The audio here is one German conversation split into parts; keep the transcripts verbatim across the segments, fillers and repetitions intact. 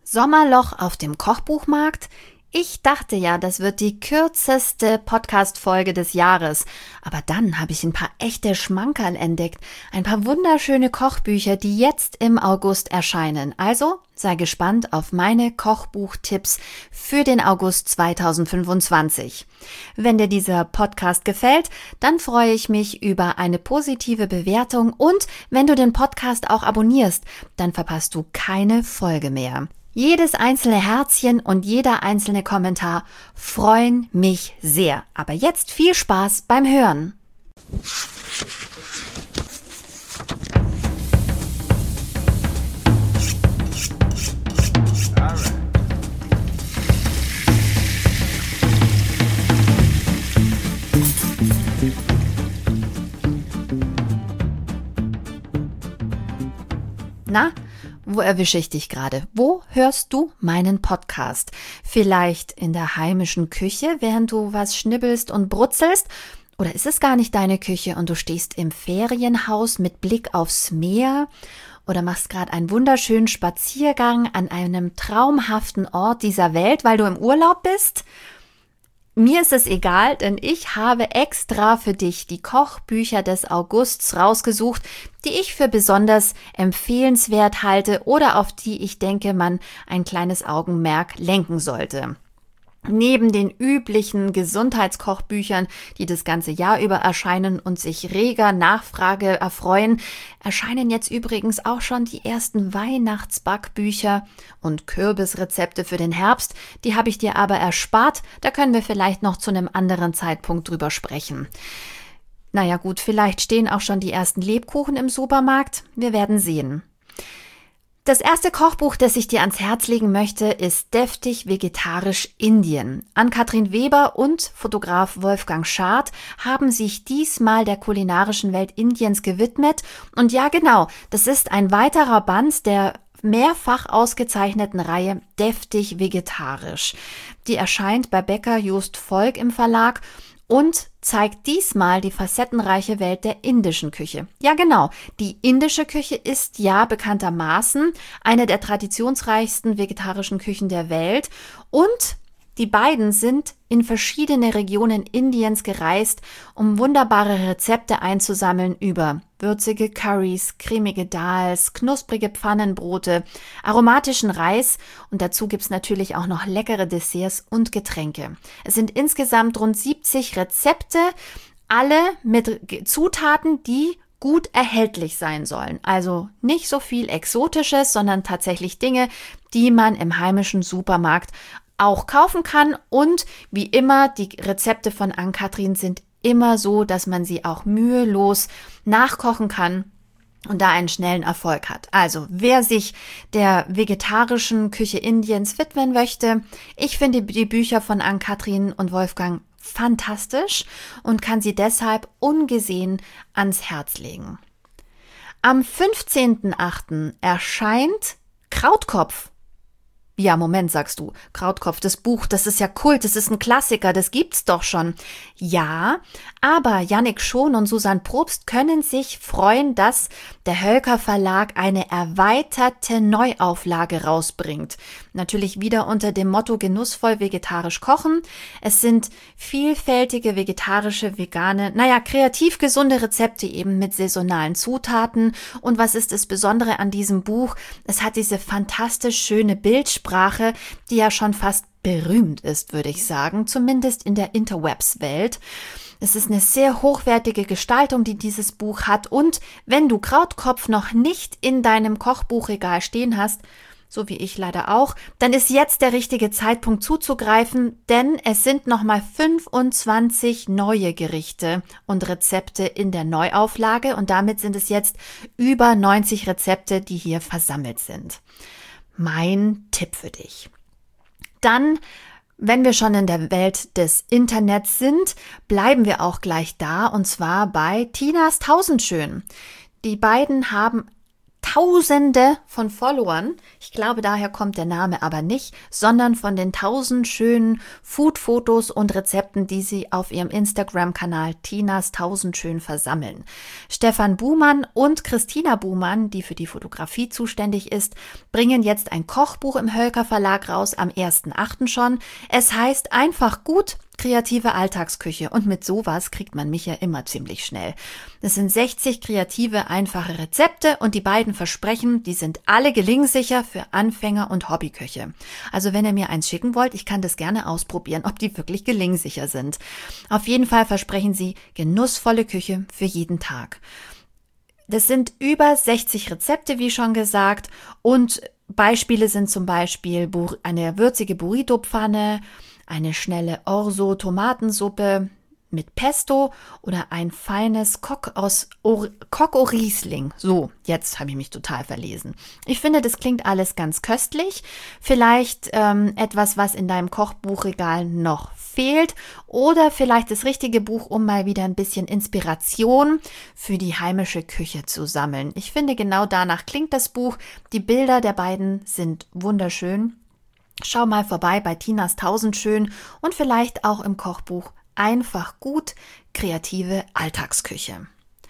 Sommerloch auf dem Kochbuchmarkt? Ich dachte ja, das wird die kürzeste Podcast-Folge des Jahres. Aber dann habe ich ein paar echte Schmankerl entdeckt. Ein paar wunderschöne Kochbücher, die jetzt im August erscheinen. Also sei gespannt auf meine Kochbuchtipps für den August zweitausendfünfundzwanzig. Wenn dir dieser Podcast gefällt, dann freue ich mich über eine positive Bewertung und wenn du den Podcast auch abonnierst, dann verpasst du keine Folge mehr. Jedes einzelne Herzchen und jeder einzelne Kommentar freuen mich sehr. Aber jetzt viel Spaß beim Hören. Na? Wo erwische ich dich gerade? Wo hörst du meinen Podcast? Vielleicht in der heimischen Küche, während du was schnibbelst und brutzelst? Oder ist es gar nicht deine Küche und du stehst im Ferienhaus mit Blick aufs Meer? Oder machst gerade einen wunderschönen Spaziergang an einem traumhaften Ort dieser Welt, weil du im Urlaub bist? Mir ist es egal, denn ich habe extra für dich die Kochbücher des Augusts rausgesucht, die ich für besonders empfehlenswert halte oder auf die ich denke, man ein kleines Augenmerk lenken sollte. Neben den üblichen Gesundheitskochbüchern, die das ganze Jahr über erscheinen und sich reger Nachfrage erfreuen, erscheinen jetzt übrigens auch schon die ersten Weihnachtsbackbücher und Kürbisrezepte für den Herbst. Die habe ich dir aber erspart, da können wir vielleicht noch zu einem anderen Zeitpunkt drüber sprechen. Naja gut, vielleicht stehen auch schon die ersten Lebkuchen im Supermarkt, wir werden sehen. Das erste Kochbuch, das ich dir ans Herz legen möchte, ist Deftig Vegetarisch Indien. Ann-Kathrin Weber und Fotograf Wolfgang Schad haben sich diesmal der kulinarischen Welt Indiens gewidmet. Und ja genau, das ist ein weiterer Band der mehrfach ausgezeichneten Reihe Deftig Vegetarisch. Die erscheint bei Becker Just Volk im Verlag und zeigt diesmal die facettenreiche Welt der indischen Küche. Ja genau, die indische Küche ist ja bekanntermaßen eine der traditionsreichsten vegetarischen Küchen der Welt und die beiden sind in verschiedene Regionen Indiens gereist, um wunderbare Rezepte einzusammeln über würzige Currys, cremige Dals, knusprige Pfannenbrote, aromatischen Reis und dazu gibt's natürlich auch noch leckere Desserts und Getränke. Es sind insgesamt rund siebzig Rezepte, alle mit Zutaten, die gut erhältlich sein sollen. Also nicht so viel Exotisches, sondern tatsächlich Dinge, die man im heimischen Supermarkt auch kaufen kann und wie immer, die Rezepte von Ann-Kathrin sind immer so, dass man sie auch mühelos nachkochen kann und da einen schnellen Erfolg hat. Also, wer sich der vegetarischen Küche Indiens widmen möchte, ich finde die Bücher von Ann-Kathrin und Wolfgang fantastisch und kann sie deshalb ungesehen ans Herz legen. Am fünfzehnten achten erscheint Krautkopf. Ja, Moment, sagst du. Krautkopf, das Buch, das ist ja Kult, das ist ein Klassiker, das gibt's doch schon. Ja, aber Jannik Schon und Susanne Probst können sich freuen, dass der Hölker Verlag eine erweiterte Neuauflage rausbringt. Natürlich wieder unter dem Motto genussvoll vegetarisch kochen. Es sind vielfältige vegetarische, vegane, naja, kreativ gesunde Rezepte eben mit saisonalen Zutaten. Und was ist das Besondere an diesem Buch? Es hat diese fantastisch schöne Bildsprache, Sprache, die ja schon fast berühmt ist, würde ich sagen, zumindest in der Interwebs-Welt. Es ist eine sehr hochwertige Gestaltung, die dieses Buch hat und wenn du Krautkopf noch nicht in deinem Kochbuchregal stehen hast, so wie ich leider auch, dann ist jetzt der richtige Zeitpunkt zuzugreifen, denn es sind nochmal fünfundzwanzig neue Gerichte und Rezepte in der Neuauflage und damit sind es jetzt über neunzig Rezepte, die hier versammelt sind. Mein Tipp für dich. Dann, wenn wir schon in der Welt des Internets sind, bleiben wir auch gleich da und zwar bei Tinas Tausendschön. Die beiden haben Tausende von Followern. Ich glaube, daher kommt der Name aber nicht, sondern von den tausend schönen Food-Fotos und Rezepten, die sie auf ihrem Instagram-Kanal Tinas Tausendschön versammeln. Stefan Buhmann und Christina Buhmann, die für die Fotografie zuständig ist, bringen jetzt ein Kochbuch im Hölker Verlag raus, am ersten achten schon. Es heißt einfach gut, kreative Alltagsküche, und mit sowas kriegt man mich ja immer ziemlich schnell. Es sind sechzig kreative, einfache Rezepte und die beiden versprechen, die sind alle gelingsicher für Anfänger und Hobbyköche. Also wenn ihr mir eins schicken wollt, ich kann das gerne ausprobieren, ob die wirklich gelingsicher sind. Auf jeden Fall versprechen sie genussvolle Küche für jeden Tag. Das sind über sechzig Rezepte, wie schon gesagt, und Beispiele sind zum Beispiel eine würzige Burrito-Pfanne, eine schnelle Orzo-Tomatensuppe mit Pesto oder ein feines Coq aus Or- Coq au Riesling. So, jetzt habe ich mich total verlesen. Ich finde, das klingt alles ganz köstlich. Vielleicht ähm, etwas, was in deinem Kochbuchregal noch fehlt, oder vielleicht das richtige Buch, um mal wieder ein bisschen Inspiration für die heimische Küche zu sammeln. Ich finde, genau danach klingt das Buch. Die Bilder der beiden sind wunderschön. Schau mal vorbei bei Tinas Tausendschön und vielleicht auch im Kochbuch Einfach gut, kreative Alltagsküche.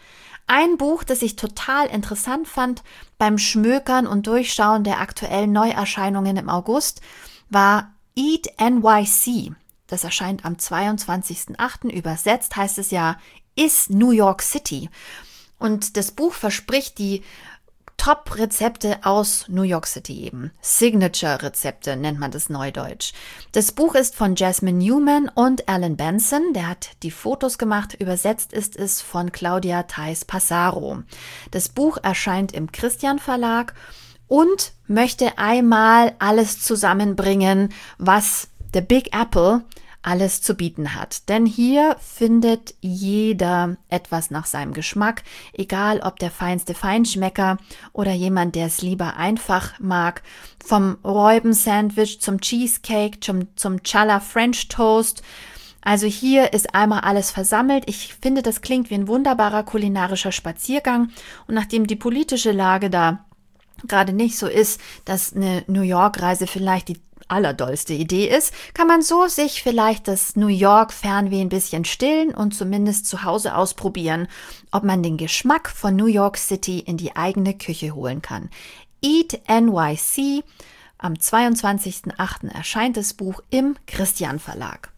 Ein Buch, das ich total interessant fand beim Schmökern und Durchschauen der aktuellen Neuerscheinungen im August, war Eat N Y C. Das erscheint am zweiundzwanzigsten achten Übersetzt heißt es ja, Is New York City. Und das Buch verspricht die Top-Rezepte aus New York City eben. Signature-Rezepte nennt man das neudeutsch. Das Buch ist von Jasmine Newman und Alan Benson. Der hat die Fotos gemacht. Übersetzt ist es von Claudia Theis Passaro. Das Buch erscheint im Christian Verlag und möchte einmal alles zusammenbringen, was The Big Apple alles zu bieten hat. Denn hier findet jeder etwas nach seinem Geschmack, egal ob der feinste Feinschmecker oder jemand, der es lieber einfach mag. Vom Räuben-Sandwich zum Cheesecake, zum, zum Challah French Toast. Also hier ist einmal alles versammelt. Ich finde, das klingt wie ein wunderbarer kulinarischer Spaziergang. Und nachdem die politische Lage da gerade nicht so ist, dass eine New York-Reise vielleicht die allerdollste Idee ist, kann man so sich vielleicht das New York-Fernweh ein bisschen stillen und zumindest zu Hause ausprobieren, ob man den Geschmack von New York City in die eigene Küche holen kann. Eat N Y C, am zweiundzwanzigsten achten erscheint das Buch im Christian Verlag.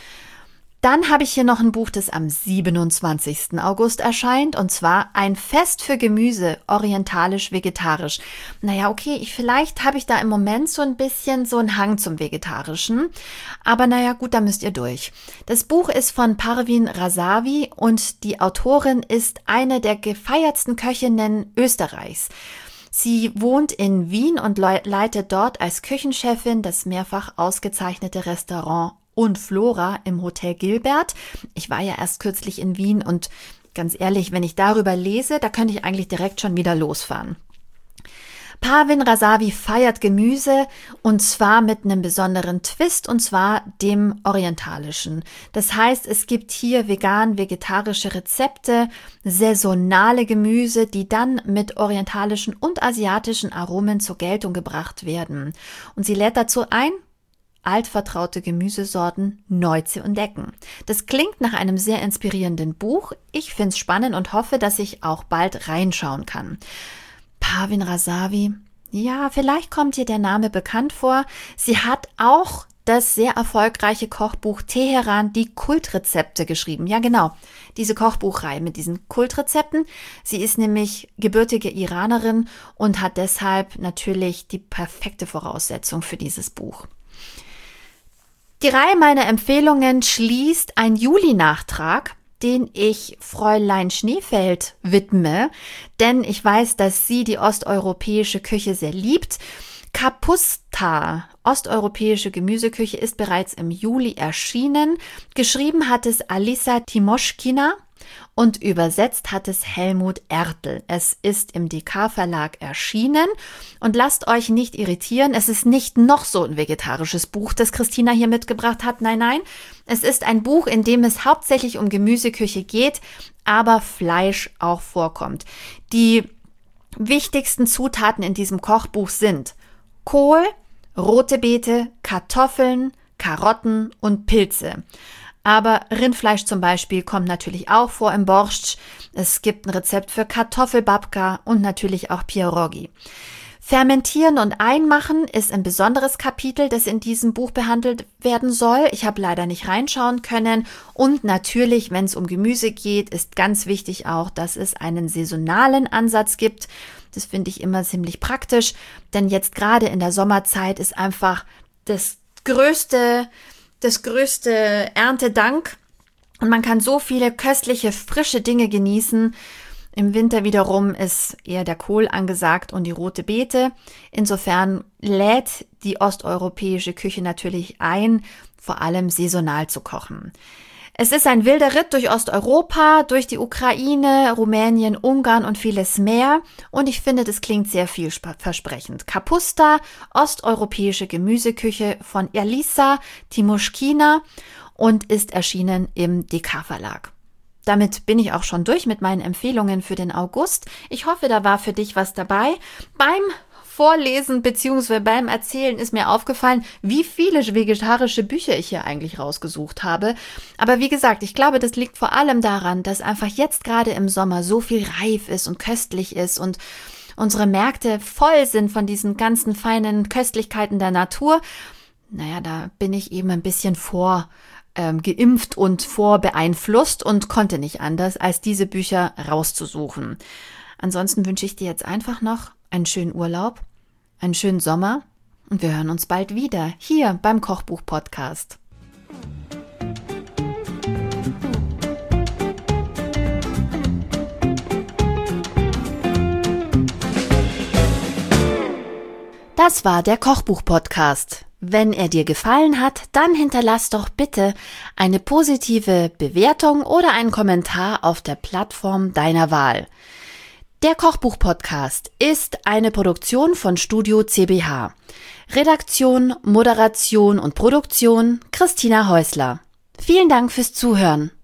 Dann habe ich hier noch ein Buch, das am siebenundzwanzigsten August erscheint, und zwar Ein Fest für Gemüse, orientalisch-vegetarisch. Naja, okay, ich, vielleicht habe ich da im Moment so ein bisschen so einen Hang zum Vegetarischen, aber naja, gut, da müsst ihr durch. Das Buch ist von Parvin Razavi und die Autorin ist eine der gefeiertsten Köchinnen Österreichs. Sie wohnt in Wien und leitet dort als Küchenchefin das mehrfach ausgezeichnete Restaurant und Flora im Hotel Gilbert. Ich war ja erst kürzlich in Wien und ganz ehrlich, wenn ich darüber lese, da könnte ich eigentlich direkt schon wieder losfahren. Parvin Razavi feiert Gemüse und zwar mit einem besonderen Twist, und zwar dem orientalischen. Das heißt, es gibt hier vegan-vegetarische Rezepte, saisonale Gemüse, die dann mit orientalischen und asiatischen Aromen zur Geltung gebracht werden. Und sie lädt dazu ein, altvertraute Gemüsesorten neu zu entdecken. Das klingt nach einem sehr inspirierenden Buch. Ich finde es spannend und hoffe, dass ich auch bald reinschauen kann. Parvin Razavi, ja, vielleicht kommt dir der Name bekannt vor. Sie hat auch das sehr erfolgreiche Kochbuch Teheran, die Kultrezepte geschrieben. Ja, genau, diese Kochbuchreihe mit diesen Kultrezepten. Sie ist nämlich gebürtige Iranerin und hat deshalb natürlich die perfekte Voraussetzung für dieses Buch. Die Reihe meiner Empfehlungen schließt ein Juli-Nachtrag, den ich Fräulein Schneefeld widme, denn ich weiß, dass sie die osteuropäische Küche sehr liebt. Kapusta, osteuropäische Gemüseküche, ist bereits im Juli erschienen. Geschrieben hat es Alisa Timoschkina und übersetzt hat es Helmut Ertl. Es ist im D K-Verlag erschienen und lasst euch nicht irritieren, es ist nicht noch so ein vegetarisches Buch, das Christina hier mitgebracht hat. Nein, nein, es ist ein Buch, in dem es hauptsächlich um Gemüseküche geht, aber Fleisch auch vorkommt. Die wichtigsten Zutaten in diesem Kochbuch sind Kohl, rote Beete, Kartoffeln, Karotten und Pilze. Aber Rindfleisch zum Beispiel kommt natürlich auch vor im Borscht. Es gibt ein Rezept für Kartoffelbabka und natürlich auch Pierogi. Fermentieren und Einmachen ist ein besonderes Kapitel, das in diesem Buch behandelt werden soll. Ich habe leider nicht reinschauen können. Und natürlich, wenn es um Gemüse geht, ist ganz wichtig auch, dass es einen saisonalen Ansatz gibt. Das finde ich immer ziemlich praktisch, denn jetzt gerade in der Sommerzeit ist einfach das größte, das größte Erntedank und man kann so viele köstliche, frische Dinge genießen. Im Winter wiederum ist eher der Kohl angesagt und die rote Beete. Insofern lädt die osteuropäische Küche natürlich ein, vor allem saisonal zu kochen. Es ist ein wilder Ritt durch Osteuropa, durch die Ukraine, Rumänien, Ungarn und vieles mehr. Und ich finde, das klingt sehr vielversprechend. Kapusta, osteuropäische Gemüseküche von Elisa Timoschkina und ist erschienen im D K Verlag. Damit bin ich auch schon durch mit meinen Empfehlungen für den August. Ich hoffe, da war für dich was dabei. Beim Vorlesen bzw. beim Erzählen ist mir aufgefallen, wie viele vegetarische Bücher ich hier eigentlich rausgesucht habe. Aber wie gesagt, ich glaube, das liegt vor allem daran, dass einfach jetzt gerade im Sommer so viel reif ist und köstlich ist und unsere Märkte voll sind von diesen ganzen feinen Köstlichkeiten der Natur. Naja, da bin ich eben ein bisschen vor ähm, geimpft und vorbeeinflusst und konnte nicht anders, als diese Bücher rauszusuchen. Ansonsten wünsche ich dir jetzt einfach noch einen schönen Urlaub, einen schönen Sommer und wir hören uns bald wieder hier beim Kochbuch-Podcast. Das war der Kochbuch-Podcast. Wenn er dir gefallen hat, dann hinterlass doch bitte eine positive Bewertung oder einen Kommentar auf der Plattform deiner Wahl. Der Kochbuch-Podcast ist eine Produktion von Studio C B H. Redaktion, Moderation und Produktion Christina Häusler. Vielen Dank fürs Zuhören.